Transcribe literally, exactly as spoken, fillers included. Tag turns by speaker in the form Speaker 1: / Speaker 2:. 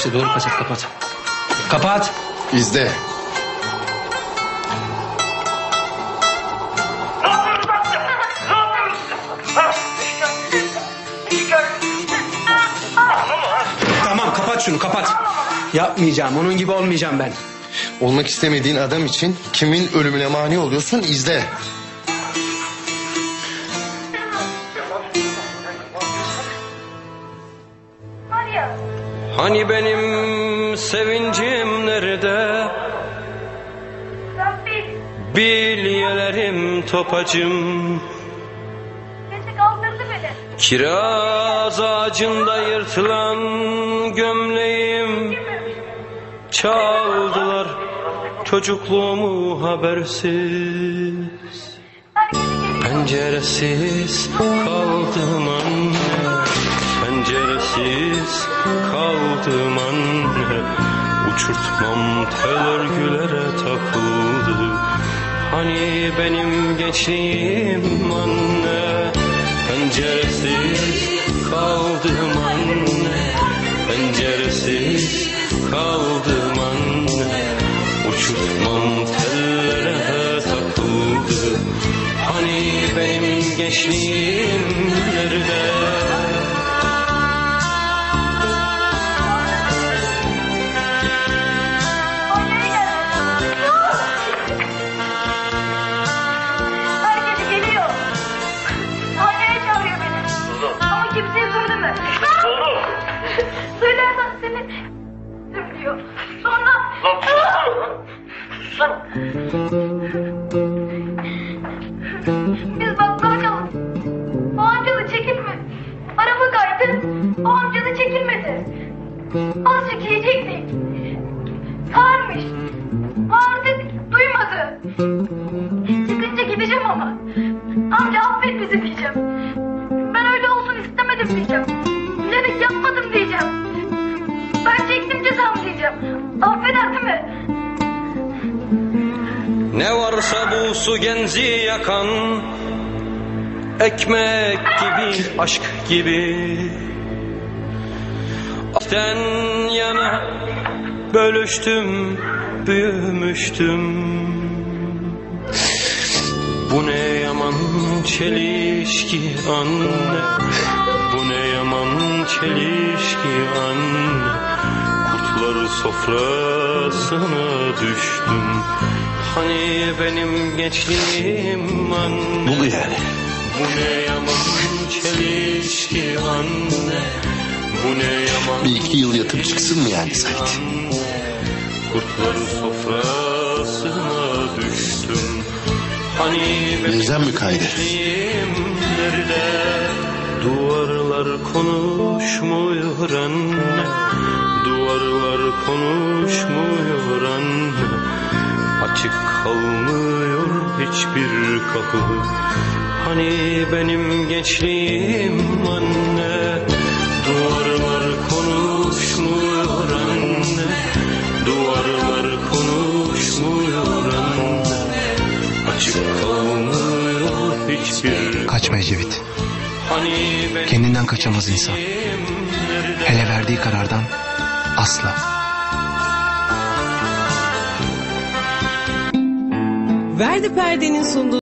Speaker 1: işte doğru kaçak, kapat. Kapat.
Speaker 2: İzle.
Speaker 1: Tamam, kapat şunu, kapat. Yapmayacağım, onun gibi olmayacağım ben.
Speaker 2: Olmak istemediğin adam için kimin ölümüne mani oluyorsun, izle.
Speaker 3: Hani benim sevincim nerede? Bilyelerim topacım. Kiraz ağacında yırtılan gömleğim. Çaldılar çocukluğumu habersiz. Penceresiz kaldım anne, penceresiz kaldım anne. Uçurtmam tel örgülere takıldı. Hani benim gençliğim anne, penceresiz kaldım anne, penceresiz kaldım anne. Uçurtmam tellere takıldı. Hani benim gençliğim nerede?
Speaker 4: Herkes geliyor. Anneye çağırıyor beni. Ama kimseye söyleme. Söylersen seni diyor. Sonra... Biz bakkal çaldık. O amcalı çekilme. Araba kaydı. O amcalı çekilmedi. Azıcık yiyecektik. Sarmış. Artık duymadı. Çıkınca gideceğim ama. Amca affet bizi diyeceğim. Ben öyle olsun istemedim diyeceğim. Bilerek yapmadım diyeceğim. Ben çektim cezamı diyeceğim. Affeder değil mi?
Speaker 3: Ne varsa bu su genzi yakan, ekmek gibi, aşk gibi. Aşktan yana bölüştüm, büyümüştüm. Bu ne yaman çelişki anne, bu ne yaman çelişki anne. Kurtlar sofrasına düştüm. Hani benim gençliğim anne.
Speaker 2: Bulu yani.
Speaker 3: Bu ne yaman çelişki anne, bu ne yaman.
Speaker 2: Bir iki yıl yatıp çıksın mı yani Sait?
Speaker 3: Kurtlar sofrasına düştüm. Hani benim
Speaker 2: Bizden mi kaydı?
Speaker 3: gençliğim nerede? Duvarlar konuşmuyor anne, duvarlar konuşmuyor anne. Açık kalmıyor hiçbir kapı. Hani benim gençliğim anne, duvarlar konuşmuyor anne, duvarlar konuşmuyor anne. Açık kalmıyor hiçbir.
Speaker 5: Kaçma Ecevit.
Speaker 3: Hani
Speaker 5: Kendinden kaçamaz insan. Hele verdiği karardan asla.
Speaker 6: Verdi Perde'nin sunduğu